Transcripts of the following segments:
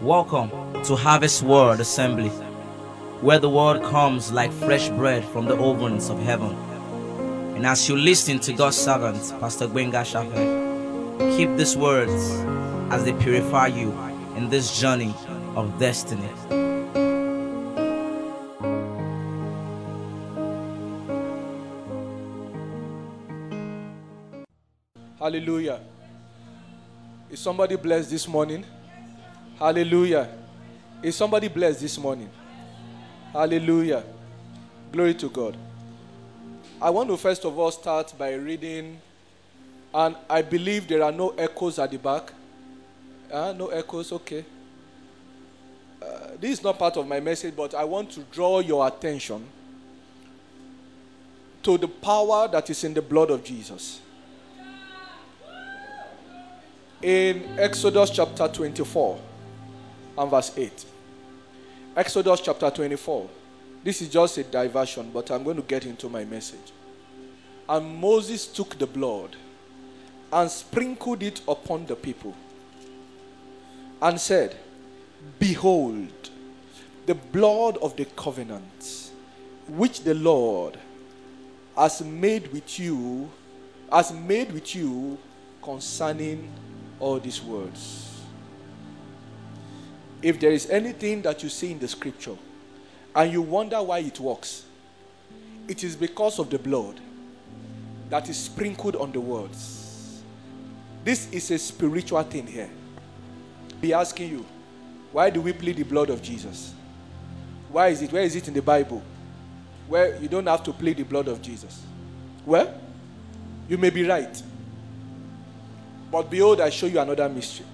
Welcome to Harvest Word Assembly, where the word comes like fresh bread from the ovens of heaven. And as you listen to God's servant, Pastor Gbenga Shafe, keep these words as they purify you in this journey of destiny. Hallelujah. Is somebody blessed this morning? Hallelujah. Is somebody blessed this morning? Hallelujah. Glory to God. I want to first of all start by reading, and I believe there are no echoes at the back. No echoes, okay. This is not part of my message, but I want to draw your attention to the power that is in the blood of Jesus. In Exodus chapter 24 and verse 8. Exodus chapter 24. This is just a diversion, but I'm going to get into my message. And Moses took the blood and sprinkled it upon the people and said, "Behold, the blood of the covenant which the Lord has made with you concerning all these words." If there is anything that you see in the scripture and you wonder why it works, it is because of the blood that is sprinkled on the words. This is a spiritual thing here. Be asking you, why do we plead the blood of Jesus? Why is it? Where is it in the Bible? Where you don't have to plead the blood of Jesus? Well, you may be right. But behold, I show you another mystery.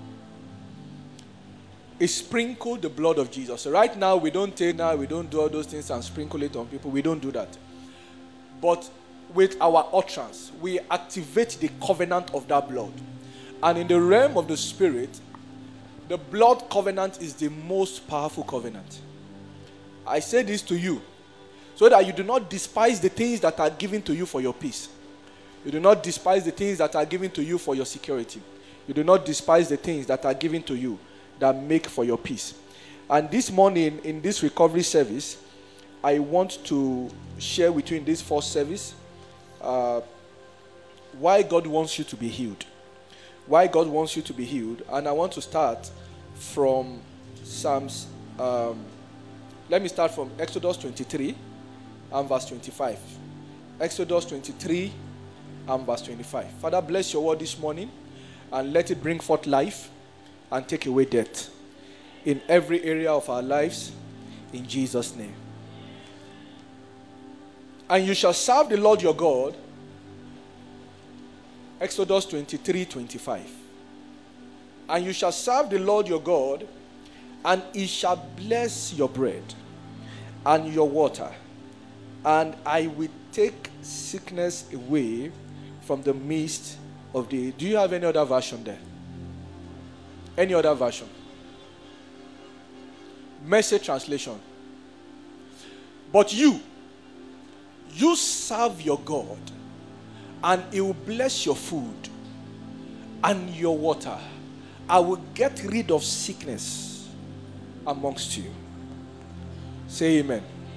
It sprinkled the blood of Jesus. So right now, we don't do all those things and sprinkle it on people. We don't do that. But with our utterance, we activate the covenant of that blood. And in the realm of the spirit, the blood covenant is the most powerful covenant. I say this to you so that you do not despise the things that are given to you for your peace. You do not despise the things that are given to you for your security. You do not despise the things that are given to you that make for your peace. And this morning, in this recovery service, I want to share with you in this first service why God wants you to be healed. Why God wants you to be healed. And I want to start from Psalms. Let me start from Exodus 23 and verse 25. Exodus 23 and verse 25. Father, bless your word this morning and let it bring forth life and take away death in every area of our lives, in Jesus' name. And you shall serve the Lord your God. Exodus 23, 25. And you shall serve the Lord your God, and he shall bless your bread and your water, and I will take sickness away from the midst of the... Do you have any other version there? Any other version? Message translation. But you serve your God, and he will bless your food and your water. I will get rid of sickness amongst you. Say amen.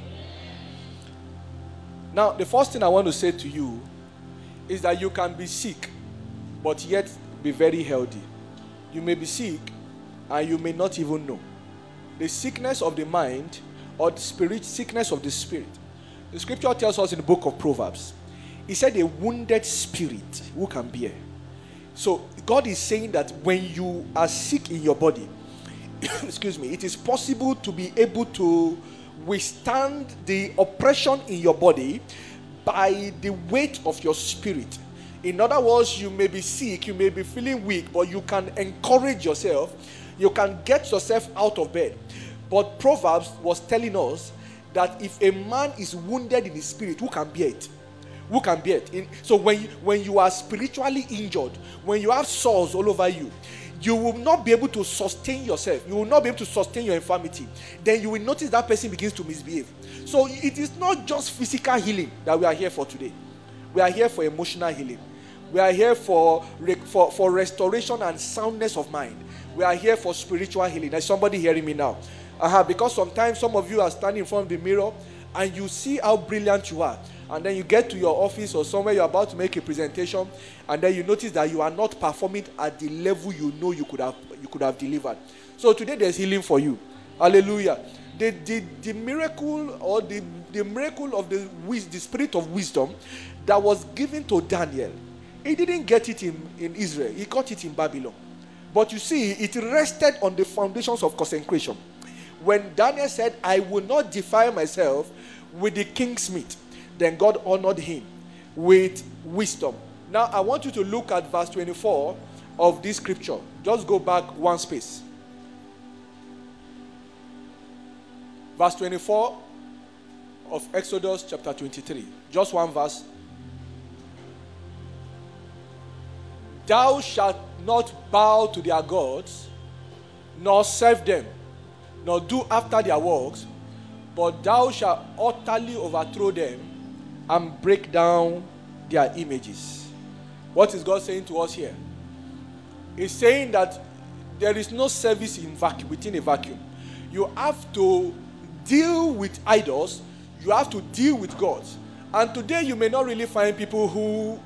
Now, the first thing I want to say to you is that you can be sick, but yet be very healthy. You may be sick, and you may not even know. The sickness of the mind, or the sickness of the spirit. The scripture tells us in the book of Proverbs, he said, a wounded spirit, who can bear? So, God is saying that when you are sick in your body, excuse me, it is possible to be able to withstand the oppression in your body by the weight of your spirit. In other words, you may be sick, you may be feeling weak, but you can encourage yourself. You can get yourself out of bed. But Proverbs was telling us that if a man is wounded in his spirit, who can bear it? Who can bear it? So when you are spiritually injured, when you have sores all over you, you will not be able to sustain yourself. You will not be able to sustain your infirmity. Then you will notice that person begins to misbehave. So it is not just physical healing that we are here for today. We are here for emotional healing. We are here for restoration and soundness of mind. We are here for spiritual healing. Is somebody hearing me now? Because sometimes some of you are standing in front of the mirror and you see how brilliant you are. And then you get to your office or somewhere you're about to make a presentation, and then you notice that you are not performing at the level you know you could have delivered. So today there's healing for you. Hallelujah. The miracle, or the miracle of the spirit of wisdom that was given to Daniel, he didn't get it in Israel. He got it in Babylon. But you see, it rested on the foundations of consecration. When Daniel said, I will not defile myself with the king's meat, then God honored him with wisdom. Now, I want you to look at verse 24 of this scripture. Just go back one space. Verse 24 of Exodus chapter 23. Just one verse. Thou shalt not bow to their gods, nor serve them, nor do after their works, but thou shalt utterly overthrow them and break down their images. What is God saying to us here? He's saying that there is no service within a vacuum. You have to deal with idols. You have to deal with gods. And today you may not really find people who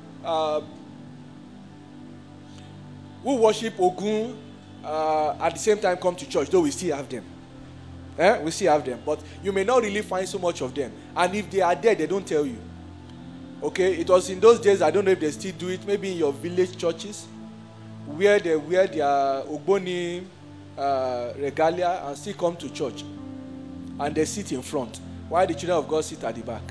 worship Ogun at the same time come to church, though we still have them. We still have them. But you may not really find so much of them. And if they are there, they don't tell you. Okay, it was in those days, I don't know if they still do it, maybe in your village churches, where they wear their Ogboni regalia and still come to church. And they sit in front, while the children of God sit at the back.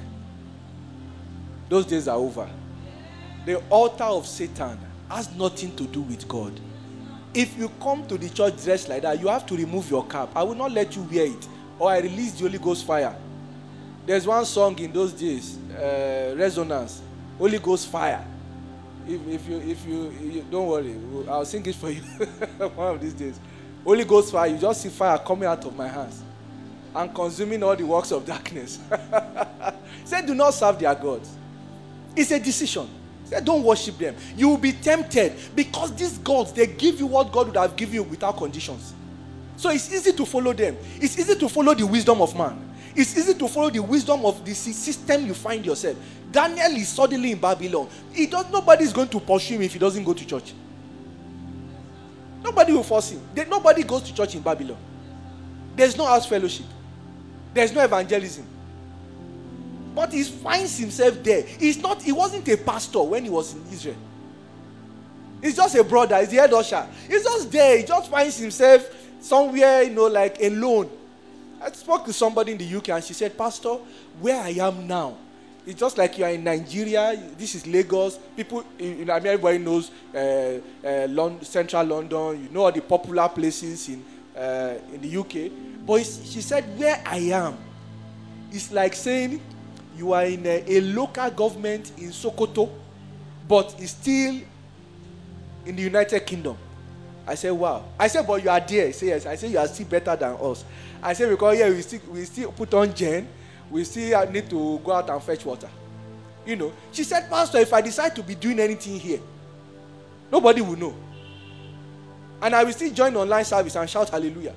Those days are over. The altar of Satan has nothing to do with God. If you come to the church dressed like that, you have to remove your cap. I will not let you wear it, or I release the Holy Ghost fire. There's one song in those days, Resonance, Holy Ghost fire. If you don't worry, I'll sing it for you one of these days. Holy Ghost fire, you just see fire coming out of my hands and consuming all the works of darkness. Say, do not serve their gods. It's a decision. Say, don't worship them. You will be tempted because these gods, they give you what God would have given you without conditions. So it's easy to follow them. It's easy to follow the wisdom of man. It's easy to follow the wisdom of the system you find yourself. Daniel is suddenly in Babylon. Nobody is going to pursue him if he doesn't go to church. Nobody will force him. Nobody goes to church in Babylon. There's no house fellowship. There's no evangelism. But he finds himself there. He wasn't a pastor when he was in Israel. He's just a brother. He's the head usher. He's just there. He just finds himself somewhere, like alone. I spoke to somebody in the UK and she said, Pastor, where I am now, it's just like you are in Nigeria. This is Lagos. People, everybody knows central London. You know all the popular places in the UK. But she said, where I am, it's like saying you are in a local government in Sokoto, but it's still in the United Kingdom. I said, wow. I said, but you are there. He said, yes. I said, you are still better than us. I said, because we still put on gen. We still need to go out and fetch water. She said, Pastor, if I decide to be doing anything here, nobody will know. And I will still join online service and shout hallelujah.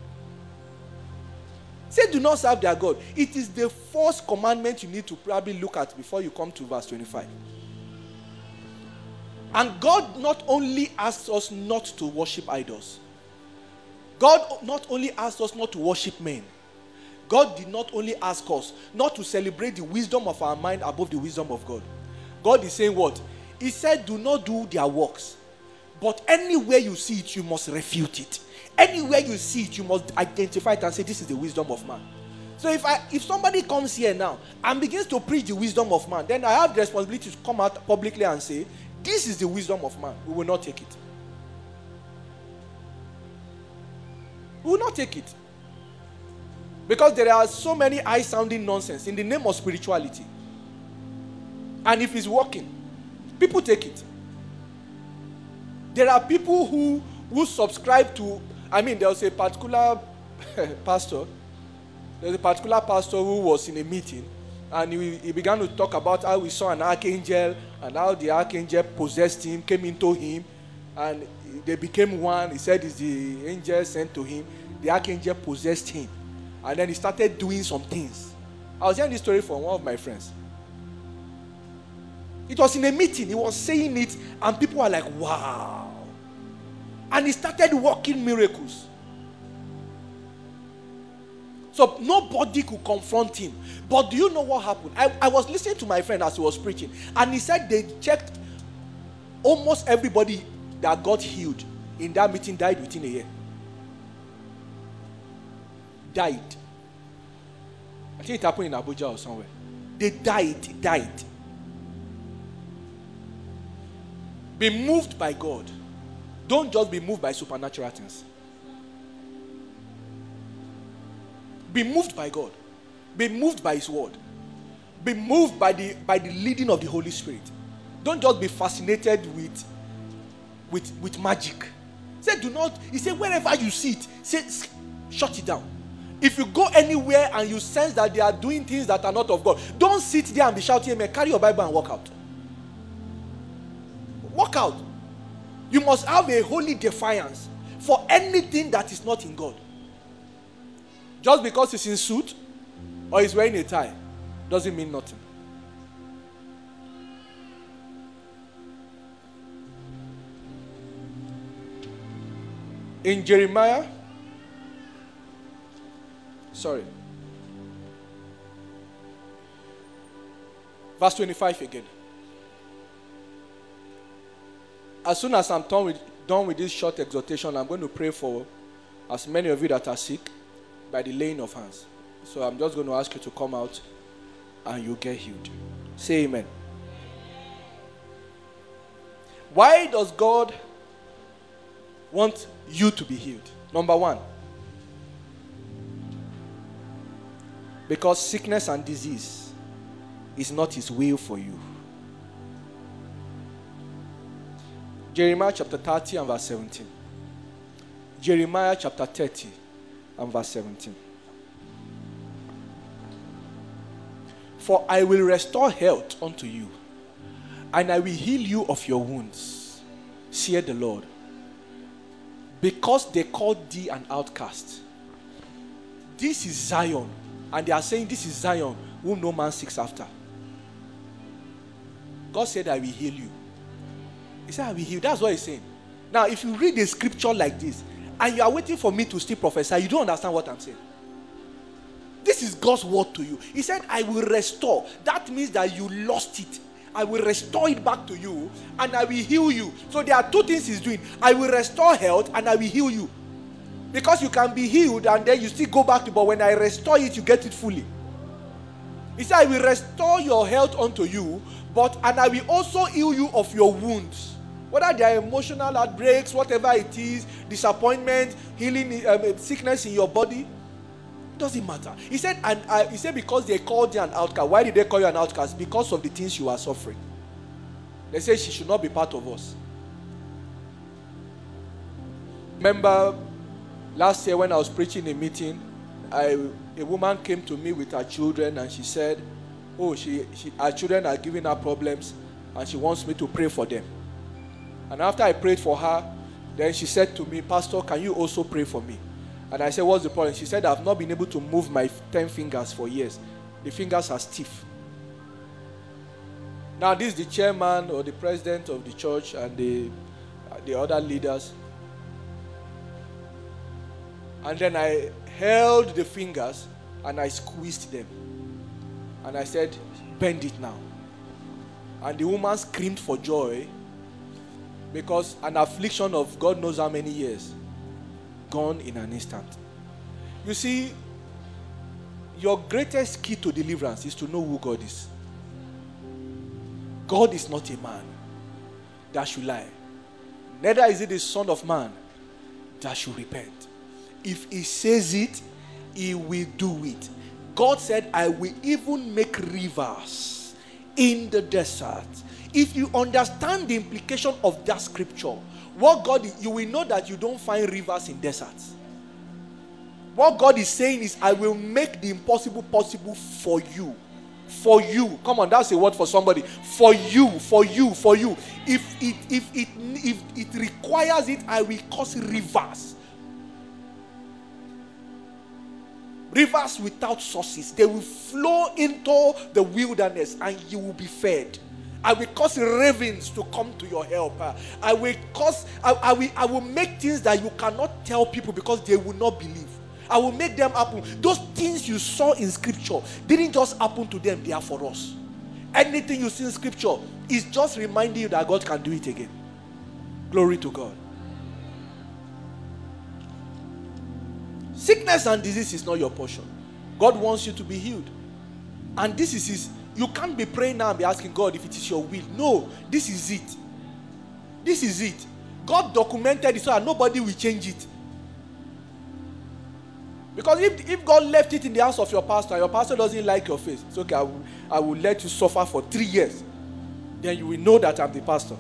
Say, do not serve their God. It is the first commandment you need to probably look at before you come to verse 25. And God not only asks us not to worship idols. God not only asks us not to worship men. God did not only ask us not to celebrate the wisdom of our mind above the wisdom of God. God is saying what? He said, do not do their works. But anywhere you see it, you must refute it. Anywhere you see it, you must identify it and say, this is the wisdom of man. So if somebody comes here now and begins to preach the wisdom of man, then I have the responsibility to come out publicly and say, this is the wisdom of man. We will not take it. We will not take it. Because there are so many high-sounding nonsense in the name of spirituality. And if it's working, people take it. There are people who subscribe to, there's a particular pastor. There's a particular pastor who was in a meeting And he began to talk about how he saw an archangel and how the archangel possessed him, came into him, and they became one. He said it's the angel sent to him. The archangel possessed him. And then he started doing some things. I was hearing this story from one of my friends. It was in a meeting. He was saying it, and people were like, wow. And he started working miracles. So nobody could confront him. But do you know what happened? I was listening to my friend as he was preaching, and he said they checked almost everybody that got healed in that meeting died within a year. Died. I think it happened in Abuja or somewhere. They died. Be moved by God. Don't just be moved by supernatural things. Be moved by God. Be moved by His word. Be moved by the leading of the Holy Spirit. Don't just be fascinated with magic. Say, do not. He said, wherever you see it, say, shut it down. If you go anywhere and you sense that they are doing things that are not of God, don't sit there and be shouting, amen. Carry your Bible and walk out. Walk out. You must have a holy defiance for anything that is not in God. Just because he's in suit or he's wearing a tie doesn't mean nothing. In Jeremiah, verse 25 again. As soon as I'm done with this short exhortation, I'm going to pray for as many of you that are sick by the laying of hands. So I'm just going to ask you to come out and you get healed. Say amen. Why does God want you to be healed? Number one, because sickness and disease is not His will for you. Jeremiah chapter 30 and verse 17. Jeremiah chapter 30 and verse 17. For I will restore health unto you, and I will heal you of your wounds, saith the Lord. Because they called thee an outcast. This is Zion. And they are saying, this is Zion, whom no man seeks after. God said, I will heal you. He said, I will heal. That's what He's saying. Now, if you read the scripture like this, and you are waiting for me to still prophesy, you don't understand what I'm saying. This is God's word to you. He said, I will restore. That means that you lost it. I will restore it back to you, and I will heal you. So there are two things He's doing. I will restore health, and I will heal you. Because you can be healed, and then you still go back to, but when I restore it, you get it fully. He said, I will restore your health unto you, and I will also heal you of your wounds. Whether they are emotional outbreaks, whatever it is, disappointment, healing, sickness in your body, doesn't matter. He said, he said, because they called you an outcast. Why did they call you an outcast? Because of the things you are suffering. They say she should not be part of us. Remember last year when I was preaching a meeting, a woman came to me with her children, and she said, her children are giving her problems, and she wants me to pray for them. And after I prayed for her, then she said to me, Pastor, can you also pray for me? And I said, what's the problem? She said, I've not been able to move my 10 fingers for years. The fingers are stiff. Now, this is the chairman or the president of the church and the other leaders. And then I held the fingers and I squeezed them. And I said, bend it now. And the woman screamed for joy, because an affliction of God knows how many years, gone in an instant. You see, your greatest key to deliverance is to know who God is. God is not a man that should lie. Neither is he the son of man that should repent. If he says it, he will do it. God said, I will even make rivers in the desert. If you understand the implication of that scripture, what God is, you will know that you don't find rivers in deserts. What God is saying is, I will make the impossible possible for you. For you. Come on, that's a word for somebody. For you, for you, for you. If it requires it, I will cause rivers. Rivers without sources. They will flow into the wilderness and you will be fed. I will cause ravens to come to your help. I will make things that you cannot tell people because they will not believe. I will make them happen. Those things you saw in scripture didn't just happen to them, they are for us. Anything you see in scripture is just reminding you that God can do it again. Glory to God. Sickness and disease is not your portion. God wants you to be healed. And this is his. You can't be praying now and be asking God if it is your will. No, this is it. This is it. God documented it so that nobody will change it. Because if God left it in the hands of your pastor and your pastor doesn't like your face, it's okay, I will let you suffer for 3 years. Then you will know that I'm the pastor.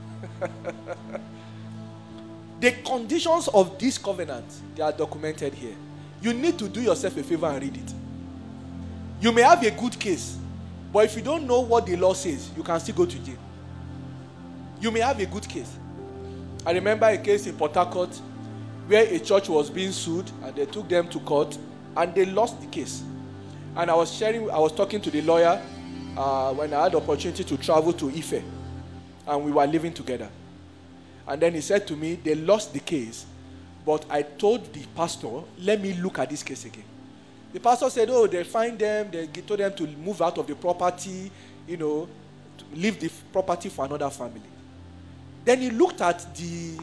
The conditions of this covenant, they are documented here. You need to do yourself a favor and read it. You may have a good case, but if you don't know what the law says, you can still go to jail. You may have a good case. I remember a case in Port Harcourt where a church was being sued and they took them to court and they lost the case. And I was talking to the lawyer when I had the opportunity to travel to Ife and we were living together. And then he said to me, they lost the case, but I told the pastor, let me look at this case again. The pastor said, they find them, they told them to move out of the property, to leave the property for another family. Then he looked at the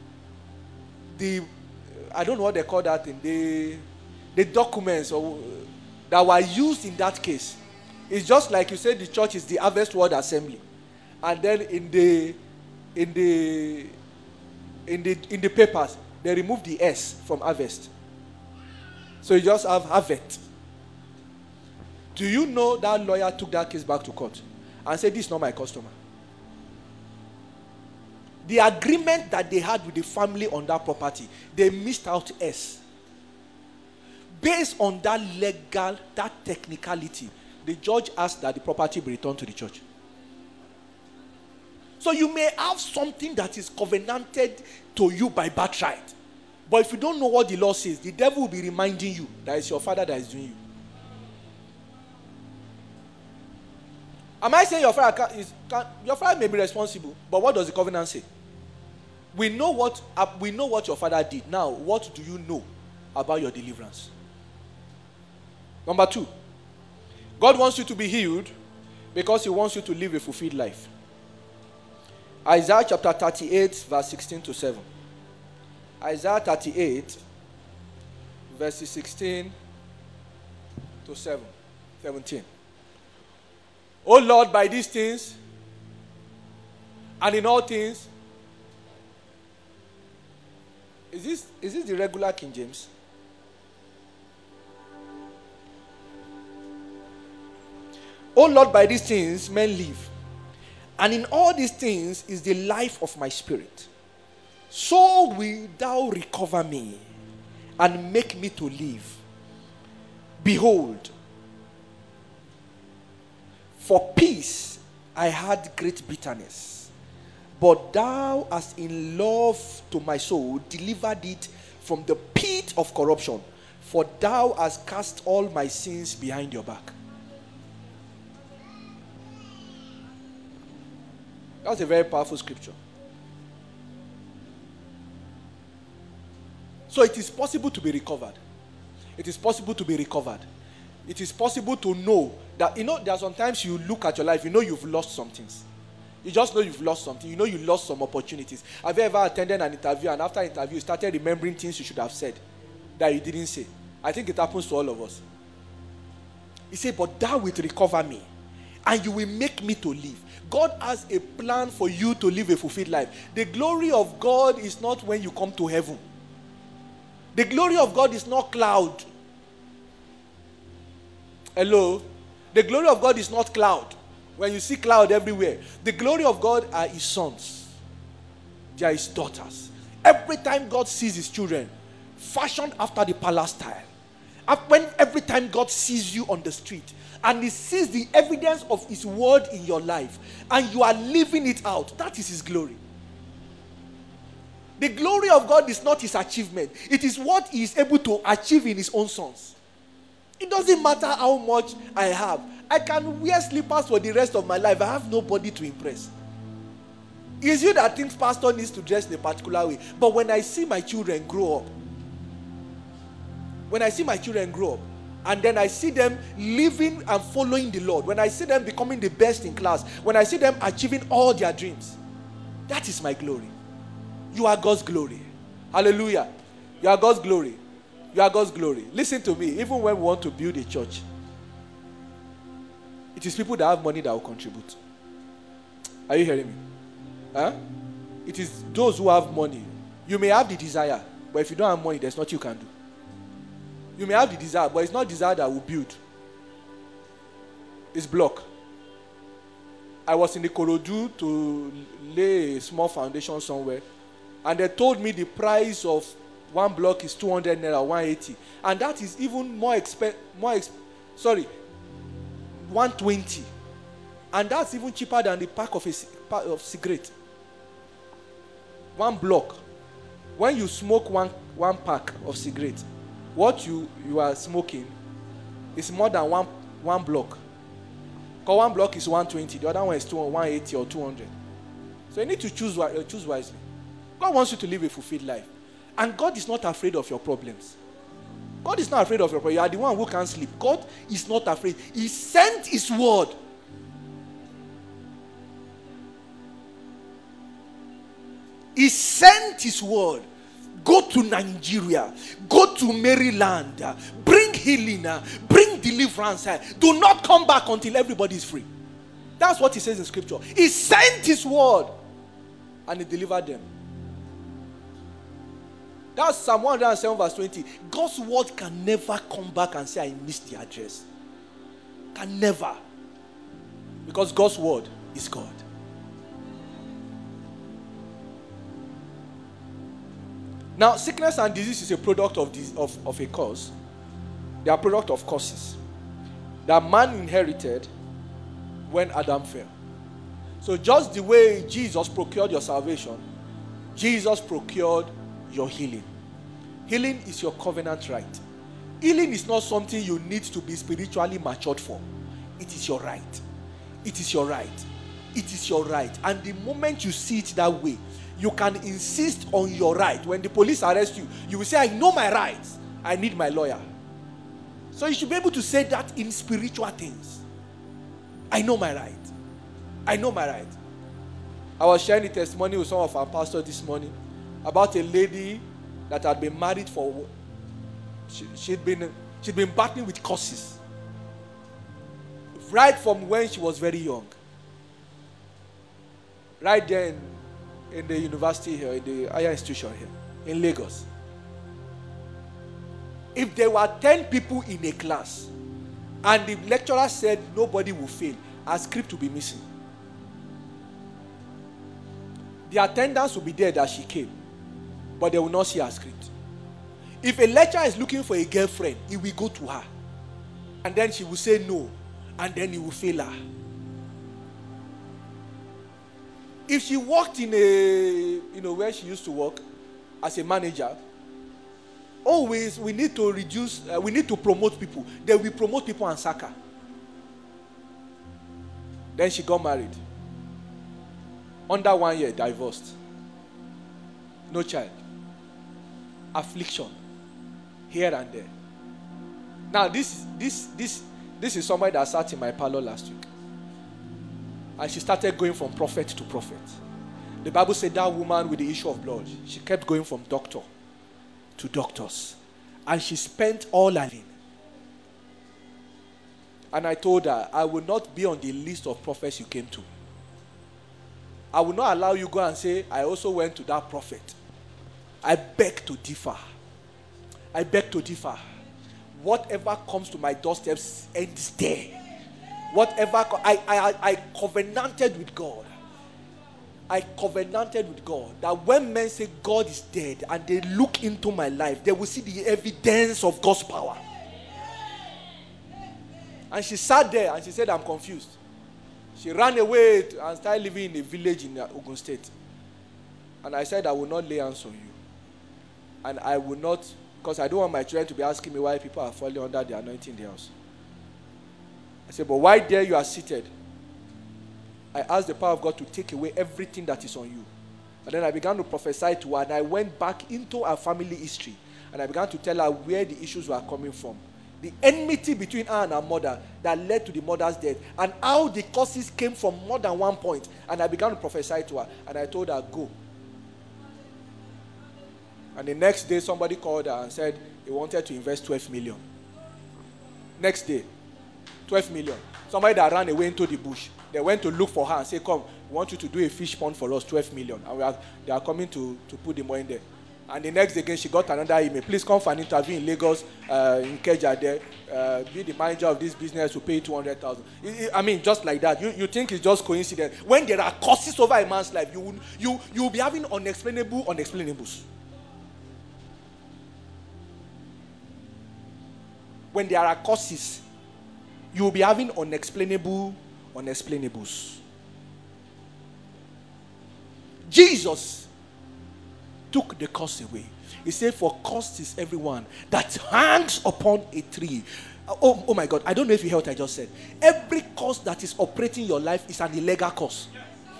I don't know what they call that thing, the documents that were used in that case. It's just like you said the church is the Harvest Word Assembly. And then in the papers, they removed the S from harvest. So you just have harvest. Do you know that lawyer took that case back to court and said, this is not my customer? The agreement that they had with the family on that property, they missed out S. Based on that that technicality, the judge asked that the property be returned to the church. So you may have something that is covenanted to you by birthright. But if you don't know what the law says, the devil will be reminding you that it's your father that is doing you. Am I saying your father may be responsible, but what does the covenant say? We know what your father did. Now, what do you know about your deliverance? Number 2, God wants you to be healed because he wants you to live a fulfilled life. Isaiah chapter 38, verse 16 to 7. Isaiah 38, verses 16 to 17. O Lord, by these things and in all things. Is this the regular King James? O Lord, by these things men live, and in all these things is the life of my spirit. So will thou recover me and make me to live. Behold, for peace I had great bitterness, but thou hast in love to my soul delivered it from the pit of corruption, for thou hast cast all my sins behind your back. That's a very powerful scripture. So it is possible to be recovered. It is possible to be recovered. It is possible to know that, there are sometimes you look at your life, you've lost some things. You just know you've lost something. You lost some opportunities. Have you ever attended an interview and after interview you started remembering things you should have said that you didn't say? I think it happens to all of us. He said, but thou wilt recover me and you will make me to live. God has a plan for you to live a fulfilled life. The glory of God is not when you come to heaven. The glory of God is not cloud. Hello? The glory of God is not cloud. When you see cloud everywhere, the glory of God are his sons. They are his daughters. Every time God sees his children fashioned after the palace style, When every time God sees you on the street and he sees the evidence of his word in your life and you are living it out, that is his glory. The glory of God is not his achievement. It is what he is able to achieve in his own sons. It doesn't matter how much I have. I can wear slippers for the rest of my life. I have nobody to impress. It's you that thinks pastor needs to dress in a particular way. But when I see my children grow up, and then I see them living and following the Lord, when I see them becoming the best in class, when I see them achieving all their dreams, that is my glory. You are God's glory. Hallelujah. You are God's glory. You are God's glory. Listen to me. Even when we want to build a church, it is people that have money that will contribute. Are you hearing me? Huh? It is those who have money. You may have the desire, but if you don't have money, there's nothing you can do. You may have the desire, but it's not desire that will build. It's block. I was in the Ikorodu to lay a small foundation somewhere, and they told me the price of one block is 200 naira, 180, and that is even more 120, and that's even cheaper than the pack of cigarette. One block. When you smoke one pack of cigarette, what you are smoking is more than one block. Because one block is 120, the other one is 180 or 200. So you need to choose wisely. God wants you to live a fulfilled life. And God is not afraid of your problems. God is not afraid of your problems. You are the one who can't sleep. God is not afraid. He sent his word. He sent his word. Go to Nigeria. Go to Maryland. Bring healing. Bring deliverance. Do not come back until everybody is free. That's what he says in scripture. He sent his word and he delivered them. That's Psalm 107 verse 20. God's word can never come back and say, I missed the address. Can never. Because God's word is God. Now, sickness and disease is a product of a cause. They are a product of causes that man inherited when Adam fell. So just the way Jesus procured your salvation, Jesus procured your healing. Healing is your covenant right. Healing is not something you need to be spiritually matured for. It is your right. It is your right. It is your right. And the moment you see it that way, you can insist on your right. When the police arrest you, you will say, I know my rights. I need my lawyer. So you should be able to say that in spiritual things. I know my right. I know my right. I was sharing a testimony with some of our pastors this morning about a lady that had been married for, she'd been battling with curses right from when she was very young. Right there in the university here, in the higher institution here, in Lagos. If there were 10 people in a class and the lecturer said nobody will fail, a script will be missing. The attendance will be there that she came, but they will not see her script. If a lecturer is looking for a girlfriend, he will go to her, and then she will say no, and then he will fail her. If she worked in where she used to work as a manager, always we need to promote people. Then we promote people and sack her. Then she got married. Under 1 year, divorced. No child. Affliction. Here and there. Now this is somebody that sat in my parlor last week. And she started going from prophet to prophet. The Bible said that woman with the issue of blood, she kept going from doctor to doctors. And she spent all her life. And I told her, I will not be on the list of prophets you came to. I will not allow you go and say, I also went to that prophet. I beg to differ. I beg to differ. Whatever comes to my doorstep ends there. Whatever, I covenanted with God. I covenanted with God that when men say God is dead and they look into my life, they will see the evidence of God's power. And she sat there and she said, I'm confused. She ran away and started living in a village in Ogun State. And I said, I will not lay hands on you. And I will not, because I don't want my children to be asking me why people are falling under the anointing in the house. I said, but why there you are seated? I asked the power of God to take away everything that is on you. And then I began to prophesy to her, and I went back into her family history. And I began to tell her where the issues were coming from. The enmity between her and her mother that led to the mother's death. And how the causes came from more than one point. And I began to prophesy to her. And I told her, go. And the next day, somebody called her and said he wanted to invest 12 million. Next day, 12 million. Somebody that ran away into the bush. They went to look for her and say, come, we want you to do a fish pond for us, 12 million. And they are coming to put the money there. And the next day again, she got another email. Please come for an interview in Lagos, in Keja there. Be the manager of this business, will pay 200,000. I mean, just like that. You think it's just coincidence. When there are causes over a man's life, you will be having unexplainables. When there are causes, you will be having unexplainables. Jesus took the curse away. He said, for cursed is everyone that hangs upon a tree. Oh my God, I don't know if you heard what I just said. Every curse that is operating your life is an illegal curse.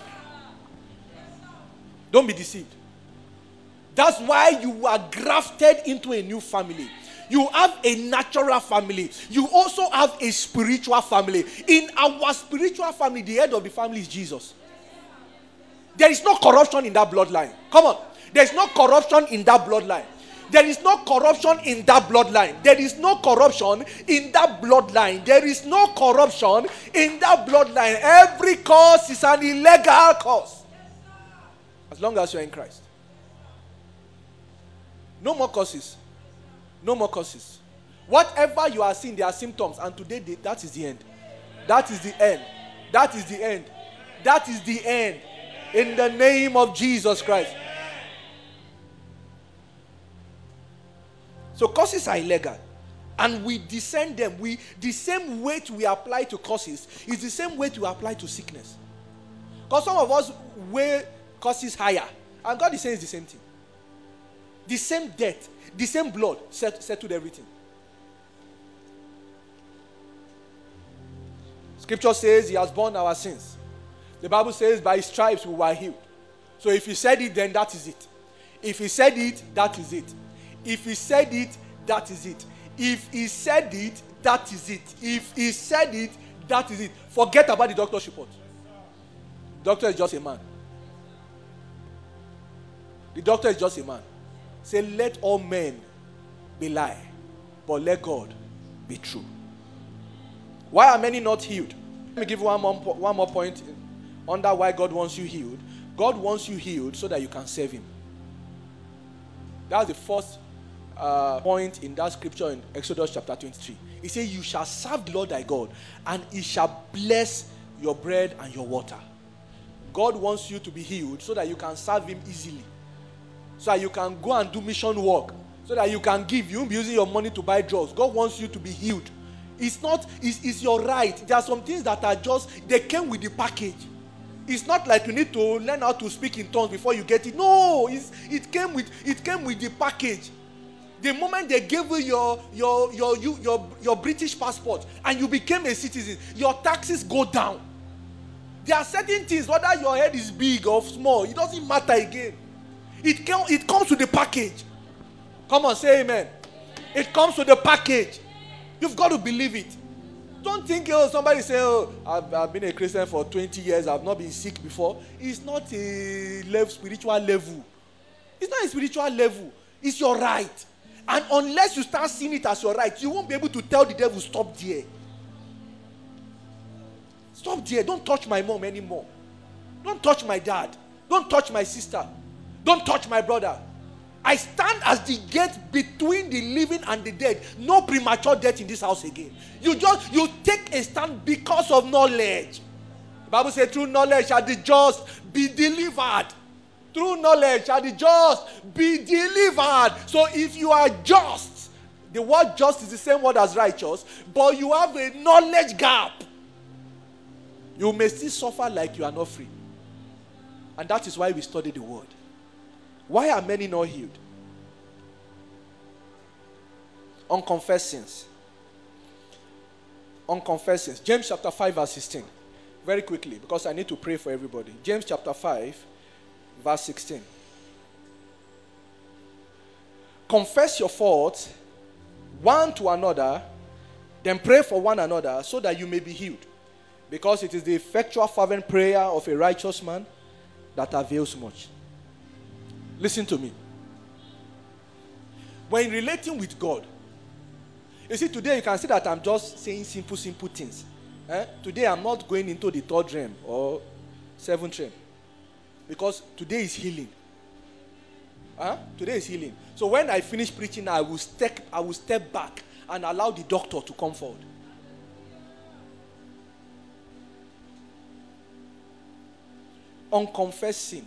Don't be deceived. That's why you are grafted into a new family. You have a natural family. You also have a spiritual family. In our spiritual family, the head of the family is Jesus. There is no corruption in that bloodline. Come on. There is no corruption in that bloodline. There is no corruption in that bloodline. There is no corruption in that bloodline. There is no corruption in that bloodline. Every cause is an illegal cause. As long as you are in Christ. No more causes. No more causes. Whatever you are seeing, there are symptoms. And today, that is the end. That is the end. That is the end. That is the end. In the name of Jesus Christ. So causes are illegal. And we discern them. The same weight we apply to causes is the same weight we apply to sickness. Because some of us weigh causes higher. And God is saying it's the same thing. The same death, the same blood settled everything. Scripture says he has borne our sins. The Bible says by his stripes we were healed. So if he said it, then that is it. If he said it, that is it. If he said it, that is it. If he said it, that is it. If he said it, that is it. Forget about the doctor's report. The doctor is just a man. The doctor is just a man. Say, let all men be lie, but let God be true. Why are many not healed? Let me give you one more point under why God wants you healed. God wants you healed so that you can serve him. That's the first point in that scripture in Exodus chapter 23. He says, you shall serve the Lord thy God, and he shall bless your bread and your water. God wants you to be healed so that you can serve him easily. So that you can go and do mission work. So that you can give. You won't be using your money to buy drugs. God wants you to be healed. It's your right. There are some things that are just, they came with the package. It's not like you need to learn how to speak in tongues before you get it. No, it came with the package. The moment they gave you your British passport and you became a citizen, your taxes go down. There are certain things, whether your head is big or small, it doesn't matter again. It comes with the package. Come on, say amen. It comes with the package. You've got to believe it. Don't think, somebody say, I've been a Christian for 20 years, I've not been sick before. It's not a spiritual level. It's not a spiritual level. It's your right. And unless you start seeing it as your right, you won't be able to tell the devil, stop there. Stop there. Don't touch my mom anymore. Don't touch my dad. Don't touch my sister. Don't touch my brother. I stand as the gate between the living and the dead. No premature death in this house again. You take a stand because of knowledge. The Bible says, through knowledge shall the just be delivered. Through knowledge shall the just be delivered. So if you are just, The word just is the same word as righteous, but you have a knowledge gap. You may still suffer like you are not free. And that is why we study the word. Why are many not healed? Unconfessed sins. Unconfessed sins. James chapter 5 verse 16. Very quickly, because I need to pray for everybody. James chapter 5 verse 16. Confess your faults one to another, then pray for one another so that you may be healed. Because it is the effectual fervent prayer of a righteous man that avails much. Listen to me. When relating with God, you see, today you can see that I'm just saying simple things. Today I'm not going into the third realm or seventh realm. Because today is healing. Today is healing. So when I finish preaching, I will step back and allow the doctor to come forward. Unconfessed sin.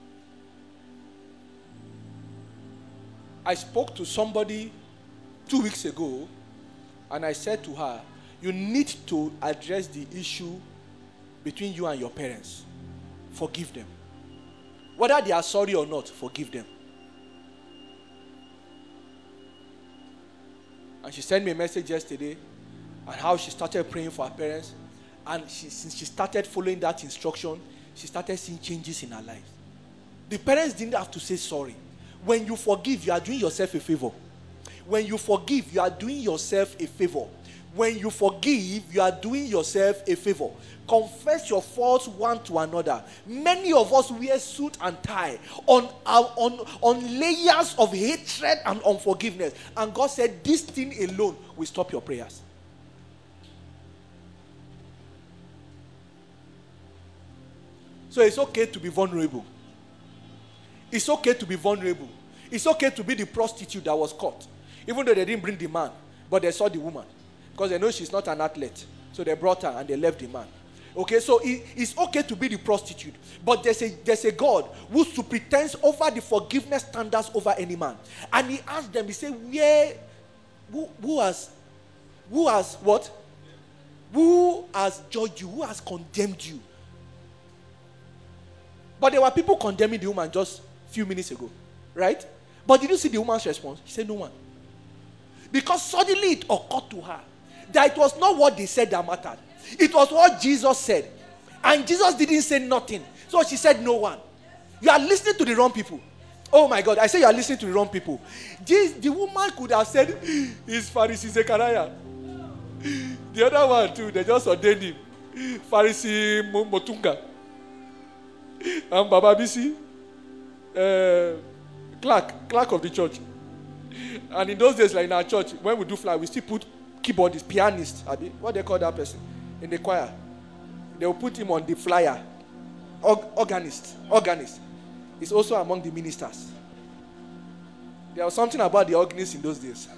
I spoke to somebody 2 weeks ago, and I said to her, you need to address the issue between you and your parents. Forgive them. Whether they are sorry or not, forgive them. And she sent me a message yesterday on how she started praying for her parents. And since she started following that instruction, she started seeing changes in her life. The parents didn't have to say sorry. When you forgive, you are doing yourself a favor. When you forgive, you are doing yourself a favor. When you forgive, you are doing yourself a favor. Confess your faults one to another. Many of us wear suit and tie on layers of hatred and unforgiveness. And God said, this thing alone will stop your prayers. So it's okay to be vulnerable. It's okay to be vulnerable. It's okay to be the prostitute that was caught. Even though they didn't bring the man, but they saw the woman. Because they know she's not an athlete. So they brought her and they left the man. Okay, so it's okay to be the prostitute. But there's a God who superintends over the forgiveness standards over any man. And he asked them, he said, who has what? Who has judged you? Who has condemned you? But there were people condemning the woman just a few minutes ago. Right? But did you see the woman's response? She said, no one. Because suddenly it occurred to her that it was not what they said that mattered. It was what Jesus said. And Jesus didn't say nothing. So she said, no one. You are listening to the wrong people. Oh my God, I say you are listening to the wrong people. The woman could have said, it's Pharisee Zechariah. The other one too, they just ordained him. Pharisee Motunga. And Baba Bisi, clerk of the church. And in those days, like in our church, when we do fly, we still put keyboardist, pianist, what they call that person in the choir. They will put him on the flyer. Organist. He's also among the ministers. There was something about the organist in those days.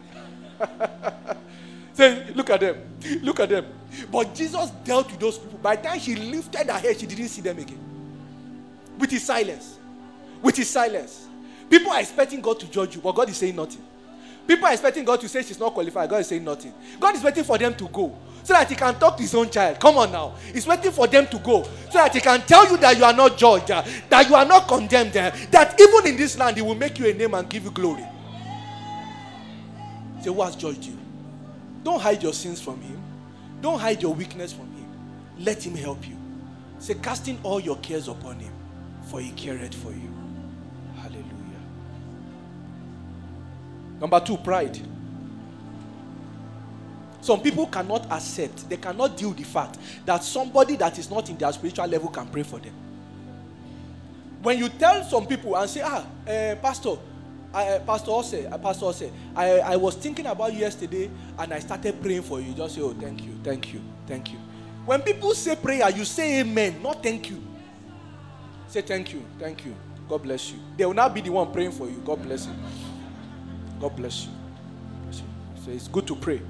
Say, look at them. But Jesus dealt with those people. By the time she lifted her head, she didn't see them again. With his silence. People are expecting God to judge you, but God is saying nothing. People are expecting God to say she's not qualified. God is saying nothing. God is waiting for them to go so that he can talk to his own child. Come on now. He's waiting for them to go so that he can tell you that you are not judged, that you are not condemned, that even in this land he will make you a name and give you glory. Say, who has judged you? Don't hide your sins from him. Don't hide your weakness from him. Let him help you. Say, casting all your cares upon him, for he careth for you. Hallelujah. Number 2, pride. Some people cannot accept, they cannot deal with the fact that somebody that is not in their spiritual level can pray for them. When you tell some people and say, Pastor Ose, I was thinking about you yesterday and I started praying for you. Just say, oh, thank you. When people say prayer, you say amen, not thank you. Say thank you. God bless you. They will not be the one praying for you. God bless you. God bless you. So it's good to pray.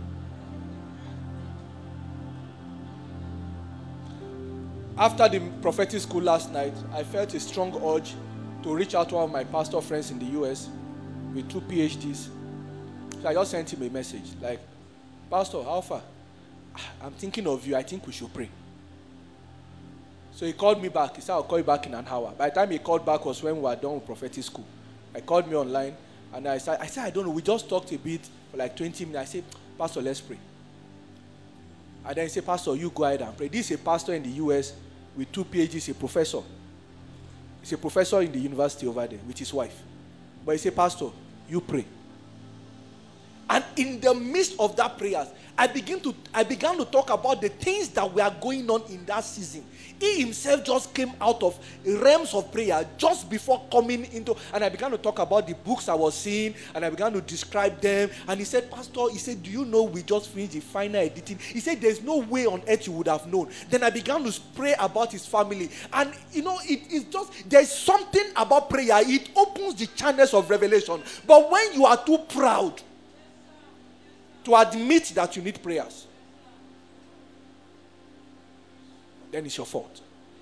After the prophetic school last night, I felt a strong urge to reach out to one of my pastor friends in the US with 2 PhDs. So I just sent him a message like, Pastor, how far? I'm thinking of you. I think we should pray. So he called me back. He said, I'll call you back in an hour. By the time he called back was when we were done with prophetic school. I called me online and I said, I don't know. We just talked a bit for like 20 minutes. I said, Pastor, let's pray. And then he said, Pastor, you go ahead and pray. This is a pastor in the US with 2 PhDs, a professor. He's a professor in the university over there with his wife. But he said, Pastor, you pray. And in the midst of that prayers, I began to talk about the things that were going on in that season. He himself just came out of realms of prayer just before coming into, and I began to talk about the books I was seeing, and I began to describe them. And he said, Pastor, he said, do you know we just finished the final editing? He said, there's no way on earth you would have known. Then I began to pray about his family. And it's just, there's something about prayer. It opens the channels of revelation. But when you are too proud to admit that you need prayers, then it's your fault.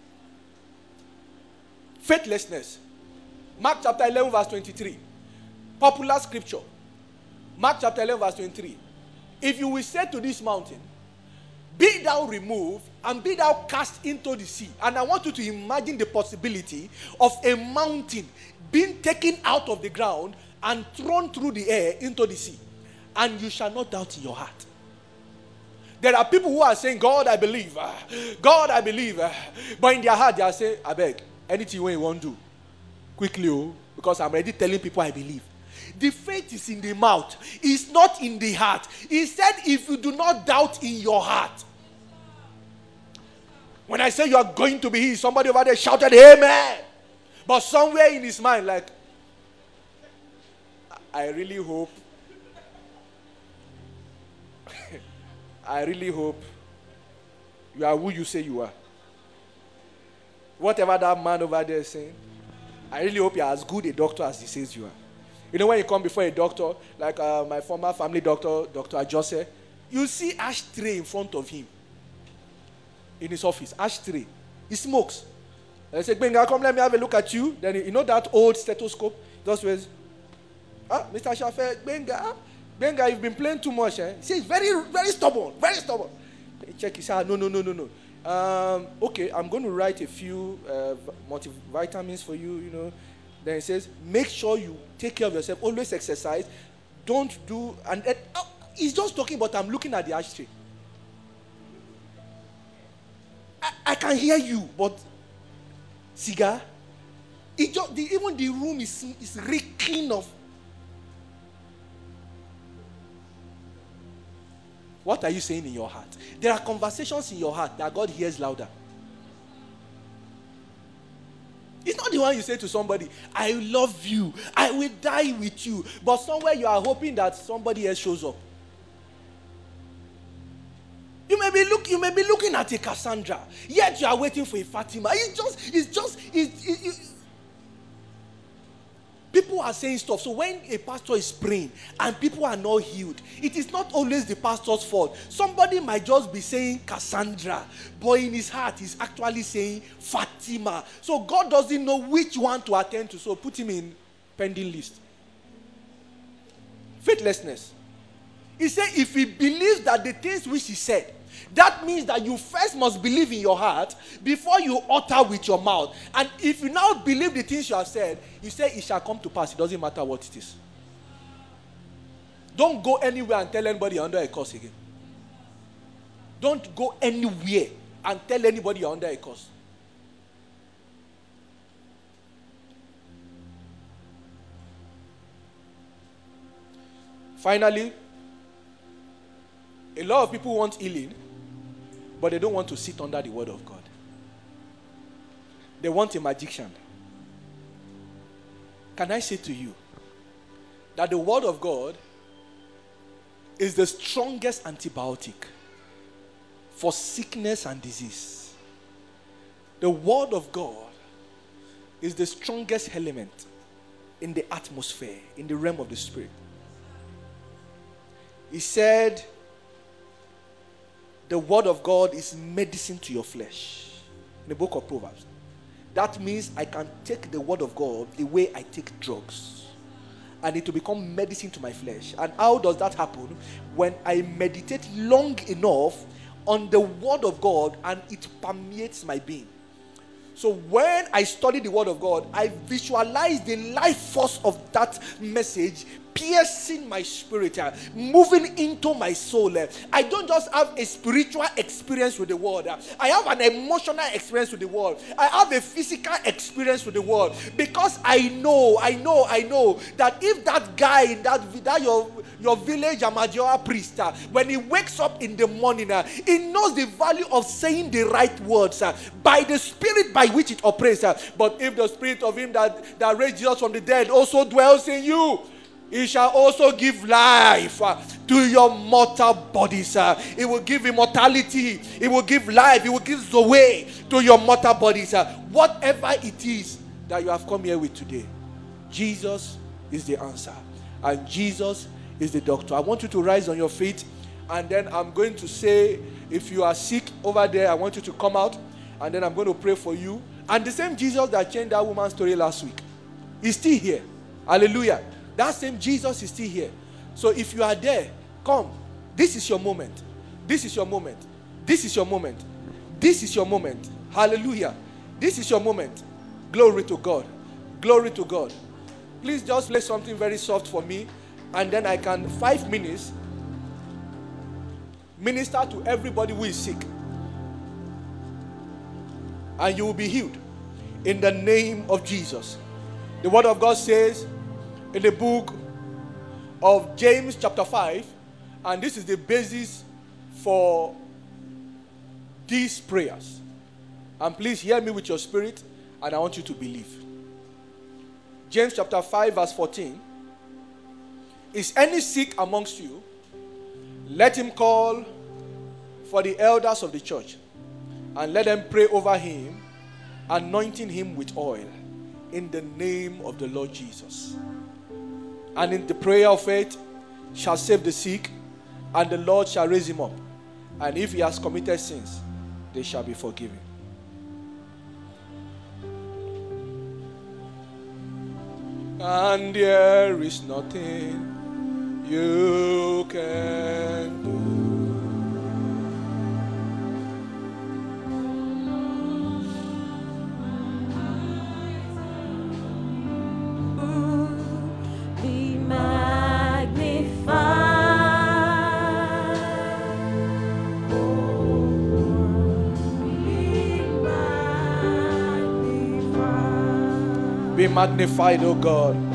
Faithlessness. Mark chapter 11 verse 23. Popular scripture. Mark chapter 11 verse 23. If you will say to this mountain, be thou removed and be thou cast into the sea. And I want you to imagine the possibility of a mountain being taken out of the ground and thrown through the air into the sea. And you shall not doubt in your heart. There are people who are saying, God, I believe. God, I believe. But in their heart, they are saying, I beg, anything you want to do, quickly, because I'm already telling people I believe. The faith is in the mouth. It's not in the heart. He said, if you do not doubt in your heart. When I say you are going to be healed, somebody over there shouted, Amen. But somewhere in his mind, like, I really hope you are who you say you are. Whatever that man over there is saying, I really hope you are as good a doctor as he says you are. You know, when you come before a doctor, like my former family doctor, Dr. Ajose, you see ashtray in front of him in his office. Ashtray. He smokes. And I say, Benga, come let me have a look at you. Then you know that old stethoscope? Just was, Mr. Shafe, Benga, you've been playing too much. He says, very, very stubborn, very stubborn. He check, he said, no. Okay, I'm going to write a few multivitamins for you, you know. Then he says, make sure you take care of yourself. Always exercise. Don't do, and he's just talking about, I'm looking at the ashtray. I can hear you, but cigar, even the room is reeking of. What are you saying in your heart? There are conversations in your heart that God hears louder. It's not the one you say to somebody, I love you, I will die with you. But somewhere you are hoping that somebody else shows up. You may be looking at a Cassandra, yet you are waiting for a Fatima. People are saying stuff. So when a pastor is praying and people are not healed, it is not always the pastor's fault. Somebody might just be saying Cassandra, but in his heart he's actually saying Fatima. So God doesn't know which one to attend to, so put him in pending list. Faithlessness. He said if he believes that the things which he said, that means that you first must believe in your heart before you utter with your mouth. And if you now believe the things you have said, you say it shall come to pass. It doesn't matter what it is. Don't go anywhere and tell anybody you're under a curse again. Don't go anywhere and tell anybody you're under a curse. Finally, a lot of people want healing, but they don't want to sit under the word of God. They want a magician. Can I say to you that the word of God is the strongest antibiotic for sickness and disease? The word of God is the strongest element in the atmosphere, in the realm of the spirit. He said, the word of God is medicine to your flesh. In the book of Proverbs. That means I can take the word of God the way I take drugs. and it will become medicine to my flesh. And how does that happen? When I meditate long enough on the word of God and it permeates my being. So when I study the word of God, I visualize the life force of that message piercing my spirit, moving into my soul. I don't just have a spiritual experience with the word. I have an emotional experience with the word. I have a physical experience with the word, because I know that if that guy, that your village Amadioha priest, when he wakes up in the morning, he knows the value of saying the right words by the spirit by which it operates. But if the spirit of him that raised Jesus from the dead also dwells in you, he shall also give life to your mortal bodies. It will give immortality. It will give life. It will give Zoe to your mortal bodies. Whatever it is that you have come here with today, Jesus is the answer. And Jesus is the doctor. I want you to rise on your feet. And then I'm going to say, if you are sick over there, I want you to come out. And then I'm going to pray for you. And the same Jesus that changed that woman's story last week is still here. Hallelujah. That same Jesus is still here. So if you are there, come. This is your moment. This is your moment. This is your moment. This is your moment. Hallelujah. This is your moment. Glory to God. Glory to God. Please just play something very soft for me. And then I can, 5 minutes, minister to everybody who is sick. And you will be healed. In the name of Jesus. The word of God says, in the book of James chapter 5, and this is the basis for these prayers. And please hear me with your spirit, and I want you to believe. James chapter 5 verse 14. Is any sick amongst you? Let him call for the elders of the church, and let them pray over him, anointing him with oil in the name of the Lord Jesus. And in the prayer of faith shall save the sick, and the Lord shall raise him up. And if he has committed sins, they shall be forgiven. And there is nothing you can do. Be magnified, O God.